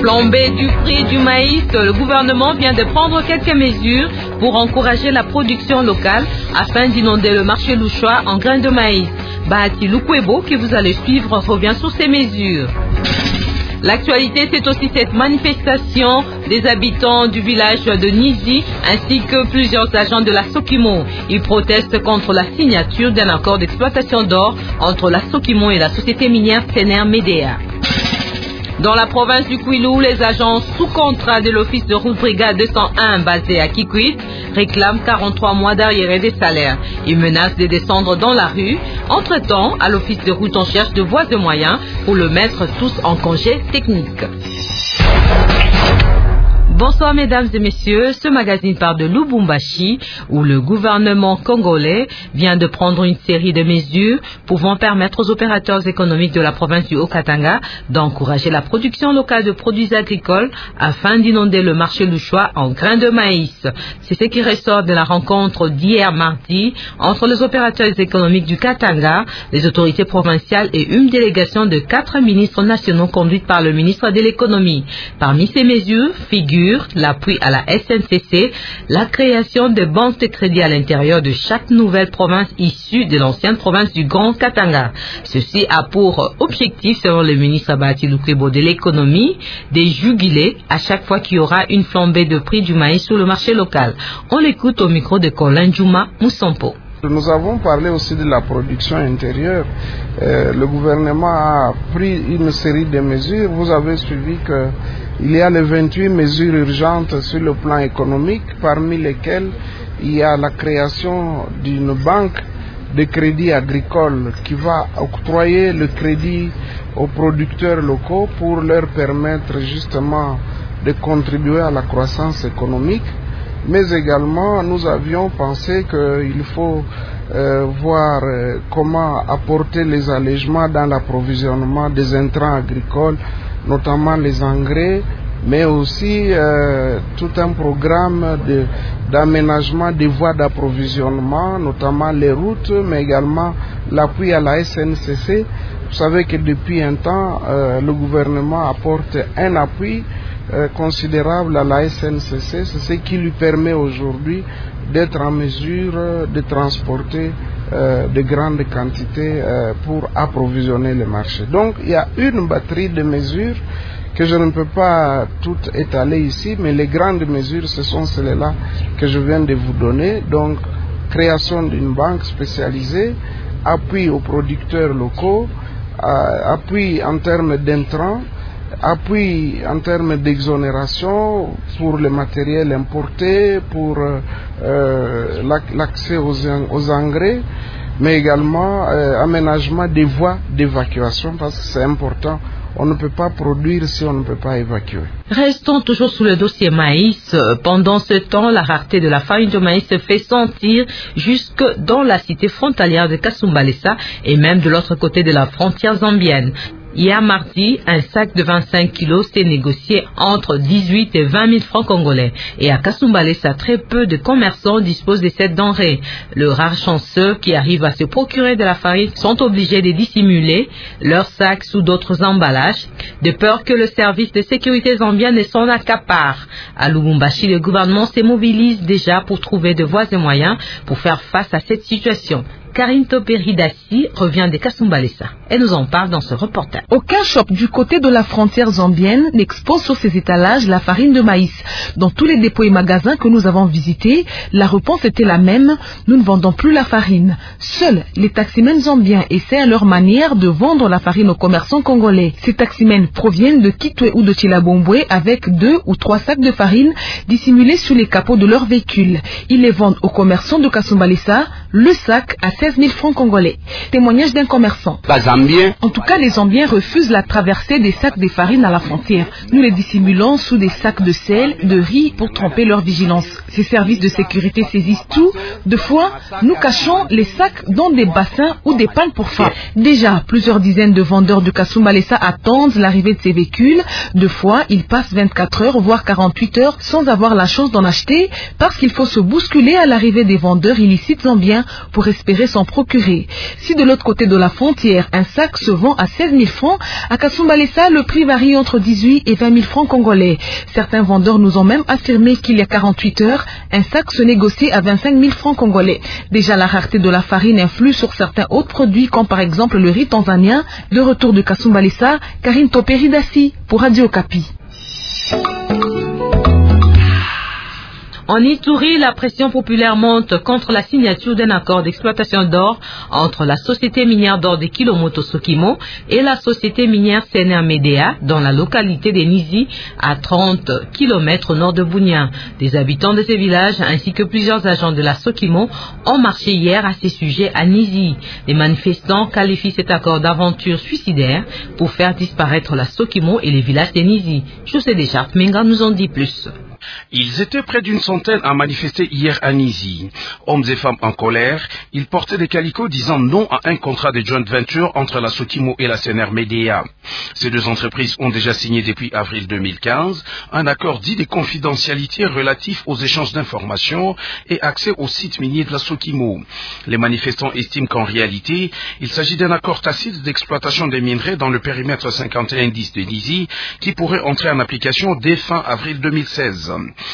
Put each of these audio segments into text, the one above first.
Flambée du prix du maïs, le gouvernement vient de prendre quelques mesures pour encourager la production locale afin d'inonder le marché louchois en grains de maïs. Bahati Lukwebo, que vous allez suivre, revient sur ces mesures. L'actualité, c'est aussi cette manifestation des habitants du village de Nizi ainsi que plusieurs agents de la Sokimo. Ils protestent contre la signature d'un accord d'exploitation d'or entre la Sokimo et la société minière Tener Medea. Dans la province du Kwilu, les agents sous contrat de l'office de route brigade 201 basé à Kikwit réclament 43 mois d'arriérés des salaires. Ils menacent de descendre dans la rue. Entre-temps, à l'office de route, on cherche de voies et moyens pour le mettre tous en congé technique. Bonsoir mesdames et messieurs, ce magazine parle de Lubumbashi où le gouvernement congolais vient de prendre une série de mesures pouvant permettre aux opérateurs économiques de la province du Haut-Katanga d'encourager la production locale de produits agricoles afin d'inonder le marché louchois en grains de maïs. C'est ce qui ressort de la rencontre d'hier mardi entre les opérateurs économiques du Katanga, les autorités provinciales et une délégation de 4 ministres nationaux conduite par le ministre de l'économie. Parmi ces mesures figurent l'appui à la SNCC, la création de banques de crédit à l'intérieur de chaque nouvelle province issue de l'ancienne province du Grand Katanga. Ceci a pour objectif, selon le ministre Bahati Lukwebo de l'économie, de juguler à chaque fois qu'il y aura une flambée de prix du maïs sur le marché local. On l'écoute au micro de Colin Juma Moussampo. Nous avons parlé aussi de la production intérieure. Le gouvernement a pris une série de mesures. Vous avez suivi qu'il y a les 28 mesures urgentes sur le plan économique, parmi lesquelles il y a la création d'une banque de crédit agricole qui va octroyer le crédit aux producteurs locaux pour leur permettre justement de contribuer à la croissance économique. Mais également, nous avions pensé qu'il faut voir comment apporter les allègements dans l'approvisionnement des intrants agricoles, notamment les engrais, mais aussi tout un programme d'aménagement des voies d'approvisionnement, notamment les routes, mais également l'appui à la SNCC. Vous savez que depuis un temps, le gouvernement apporte un appui considérable à la SNCC, c'est ce qui lui permet aujourd'hui d'être en mesure de transporter de grandes quantités pour approvisionner le marché. Donc il y a une batterie de mesures que je ne peux pas toutes étaler ici, mais les grandes mesures, ce sont celles-là que je viens de vous donner. Donc création d'une banque spécialisée, appui aux producteurs locaux, appui en termes d'intrants, appui en termes d'exonération pour le matériel importé, pour l'accès aux engrais, mais également aménagement des voies d'évacuation parce que c'est important. On ne peut pas produire si on ne peut pas évacuer. Restons toujours sous le dossier maïs. Pendant ce temps, la rareté de la farine de maïs se fait sentir jusque dans la cité frontalière de Kasumbalesa et même de l'autre côté de la frontière zambienne. Hier mardi, un sac de 25 kilos s'est négocié entre 18 et 20 000 francs congolais. Et à Kasumbalesa, très peu de commerçants disposent de cette denrée. Le rare chanceux qui arrivent à se procurer de la farine sont obligés de dissimuler leurs sacs sous d'autres emballages, de peur que le service de sécurité zambien ne s'en accapare. À Lubumbashi, le gouvernement se mobilise déjà pour trouver de voies et moyens pour faire face à cette situation. Karine Toperidassi revient de Kasumbalesa et nous en parle dans ce reportage. Aucun shop du côté de la frontière zambienne n'expose sur ses étalages la farine de maïs. Dans tous les dépôts et magasins que nous avons visités, la réponse était la même, nous ne vendons plus la farine. Seuls les taximens zambiens essaient à leur manière de vendre la farine aux commerçants congolais. Ces taximens proviennent de Kitwe ou de Chilabombwe avec 2 ou 3 sacs de farine dissimulés sous les capots de leur véhicule. Ils les vendent aux commerçants de Kasumbalesa, le sac à 16 000 francs congolais. Témoignage d'un commerçant. En tout cas, les Zambiens refusent la traversée des sacs de farine à la frontière. Nous les dissimulons sous des sacs de sel, de riz pour tromper leur vigilance. Ces services de sécurité saisissent tout. De fois, nous cachons les sacs dans des bassins ou des pales pour femmes. Déjà, plusieurs dizaines de vendeurs de Kasumbalesa attendent l'arrivée de ces véhicules. De fois, ils passent 24 heures, voire 48 heures sans avoir la chance d'en acheter parce qu'il faut se bousculer à l'arrivée des vendeurs illicites zambiens pour espérer s'en procurer. Si de l'autre côté de la frontière, un sac se vend à 16 000 francs, à Kasumbalesa, le prix varie entre 18 et 20 000 francs congolais. Certains vendeurs nous ont même affirmé qu'il y a 48 heures, un sac se négociait à 25 000 francs congolais. Déjà, la rareté de la farine influe sur certains autres produits, comme par exemple le riz tanzanien. De retour de Kasumbalesa, Karine Toperidassi pour Radio Okapi. En Ituri, la pression populaire monte contre la signature d'un accord d'exploitation d'or entre la société minière d'or de Kilomoto Sokimo et la société minière CNR Medea dans la localité de Nizi, à 30 km au nord de Bunia. Des habitants de ces villages ainsi que plusieurs agents de la Sokimo ont marché hier à ces sujets à Nizi. Les manifestants qualifient cet accord d'aventure suicidaire pour faire disparaître la Sokimo et les villages de Nizi. José Deschartes Menga nous en dit plus. Ils étaient près d'une centaine à manifester hier à Nizi. Hommes et femmes en colère, ils portaient des calicots disant non à un contrat de joint venture entre la Sokimo et la CNR Medea. Ces deux entreprises ont déjà signé depuis avril 2015 un accord dit de confidentialité relatif aux échanges d'informations et accès aux sites miniers de la Sokimo. Les manifestants estiment qu'en réalité, il s'agit d'un accord tacite d'exploitation des minerais dans le périmètre 5110 de Nizi qui pourrait entrer en application dès fin avril 2016.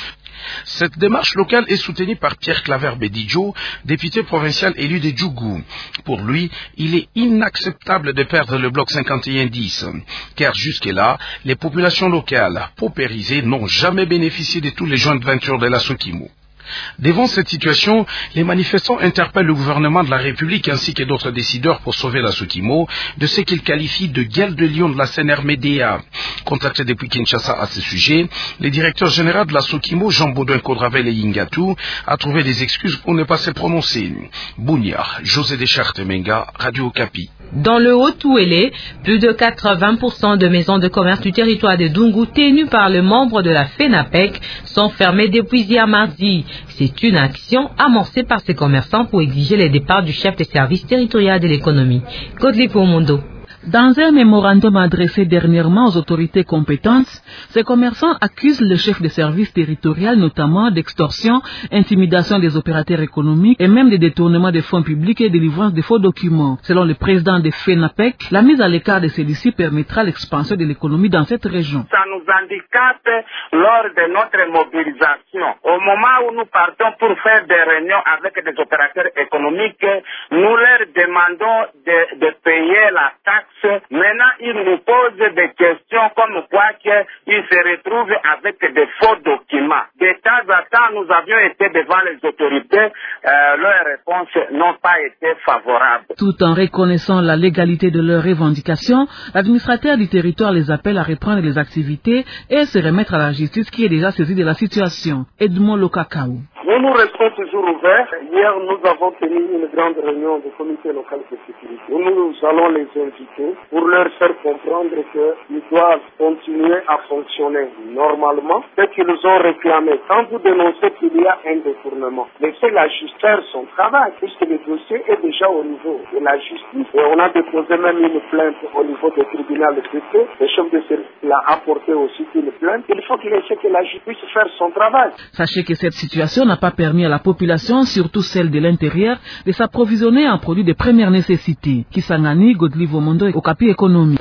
Cette démarche locale est soutenue par Pierre Claver Bedidjo, député provincial élu de Djougou. Pour lui, il est inacceptable de perdre le bloc 5110, car jusque-là, les populations locales paupérisées n'ont jamais bénéficié de tous les joints de venture de la Sokimo. Devant cette situation, les manifestants interpellent le gouvernement de la République ainsi que d'autres décideurs pour sauver la Sokimo de ce qu'ils qualifient de gueule de lion de la CNR Medea. Contacté depuis Kinshasa à ce sujet, le directeur général de la Sokimo, Jean-Baudouin Kodravel et Yingatu, a trouvé des excuses pour ne pas se prononcer. Bunia, José Deschartes Menga, Radio Okapi. Dans le Haut-Touélé, plus de 80% de maisons de commerce du territoire de Dungu tenues par le membre de la FENAPEC sont fermées depuis hier mardi. C'est une action amorcée par ces commerçants pour exiger le départ du chef des services territoriaux de l'économie. Godlipo Mondo. Dans un mémorandum adressé dernièrement aux autorités compétentes, ces commerçants accusent le chef des services territoriaux notamment d'extorsion, intimidation des opérateurs économiques et même de détournement des fonds publics et délivrance de faux documents. Selon le président de FENAPEC, la mise à l'écart de celui-ci permettra l'expansion de l'économie dans cette région. Ça nous handicape lors de notre mobilisation. Au moment où nous partons pour faire des réunions avec des opérateurs économiques, nous leur demandons de payer la taxe. Maintenant, ils nous posent des questions comme quoi qu'ils se retrouvent avec des faux documents. De temps en temps, nous avions été devant les autorités, leurs réponses n'ont pas été favorables. Tout en reconnaissant la légalité de leurs revendications, l'administrateur du territoire les appelle à reprendre les activités et se remettre à la justice qui est déjà saisie de la situation. Edmond Lokakaou. Nous restons toujours ouverts. Hier, nous avons tenu une grande réunion du comité local de sécurité. Nous allons les inviter pour leur faire comprendre qu'ils doivent continuer à fonctionner normalement, ce qu'ils ont réclamé. Quand vous dénoncez qu'il y a un détournement, laissez la justice faire son travail, puisque le dossier est déjà au niveau de la justice. Et on a déposé même une plainte au niveau du tribunal de Pété. Le chef de service l'a apporté aussi une plainte. Il faut qu'il laisse que la justice puisse faire son travail. Sachez que cette situation n'a pas permis à la population, surtout celle de l'intérieur, de s'approvisionner en produits de première nécessité. Kisangani, Godlivo Mondo et Okapi Économie.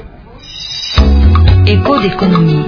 Éco d'économie.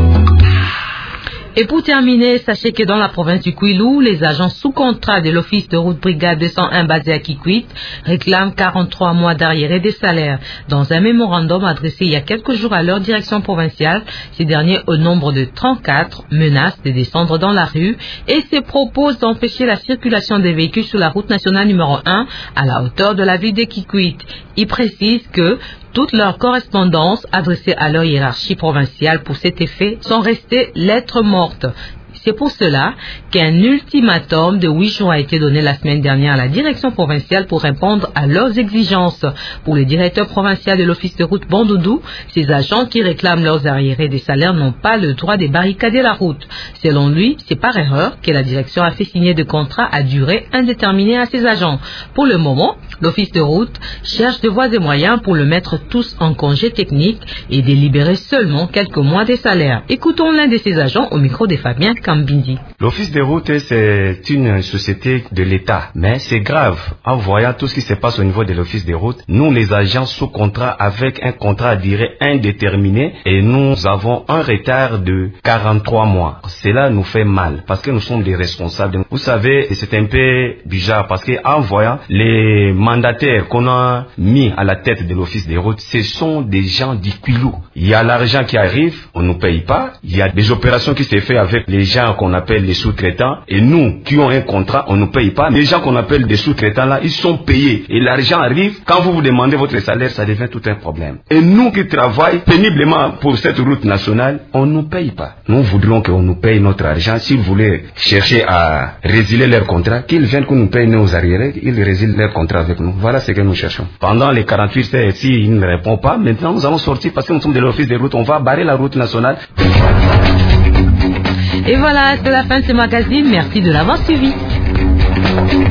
Et pour terminer, sachez que dans la province du Kwilu, les agents sous contrat de l'office de route brigade 201 basé à Kikwit réclament 43 mois d'arriérés des salaires. Dans un mémorandum adressé il y a quelques jours à leur direction provinciale, ces derniers, au nombre de 34, menacent de descendre dans la rue et se proposent d'empêcher la circulation des véhicules sur la route nationale numéro 1 à la hauteur de la ville de Kikwit. Ils précisent que toutes leurs correspondances adressées à leur hiérarchie provinciale pour cet effet sont restées lettres mortes. C'est pour cela qu'un ultimatum de 8 jours a été donné la semaine dernière à la direction provinciale pour répondre à leurs exigences. Pour le directeur provincial de l'office de route Bandoudou, ces agents qui réclament leurs arriérés des salaires n'ont pas le droit de barricader la route. Selon lui, c'est par erreur que la direction a fait signer de contrats à durée indéterminée à ces agents. Pour le moment, l'office de route cherche de voies et moyens pour le mettre tous en congé technique et délibérer seulement quelques mois des salaires. Écoutons l'un de ces agents au micro de Fabien Kambindi. L'Office des routes, c'est une société de l'État, mais c'est grave. En voyant tout ce qui se passe au niveau de l'Office des routes, nous les agents sous contrat avec un contrat à durée indéterminée et nous avons un retard de 43 mois. Cela nous fait mal parce que nous sommes des responsables. Vous savez, c'est un peu bizarre parce que en voyant les mandataires qu'on a mis à la tête de l'Office des routes, ce sont des gens du Quilou. Il y a l'argent qui arrive, on ne nous paye pas. Il y a des opérations qui se font avec les gens qu'on appelle les sous-traitants et nous qui ont un contrat, on ne nous paye pas. Les gens qu'on appelle des sous-traitants là, ils sont payés et l'argent arrive. Quand vous demandez votre salaire, ça devient tout un problème. Et nous qui travaillons péniblement pour cette route nationale, on ne nous paye pas. Nous voudrions qu'on nous paye notre argent. S'ils voulaient chercher à résilier leur contrat, qu'ils viennent qu'on nous paye nos arriérés, ils résilient leur contrat avec nous. Voilà ce que nous cherchons. Pendant les 48 heures, s'ils ne répondent pas, maintenant nous allons sortir parce que nous sommes de l'Office des routes, on va barrer la route nationale. Et voilà, c'est la fin de ce magazine. Merci de l'avoir suivi.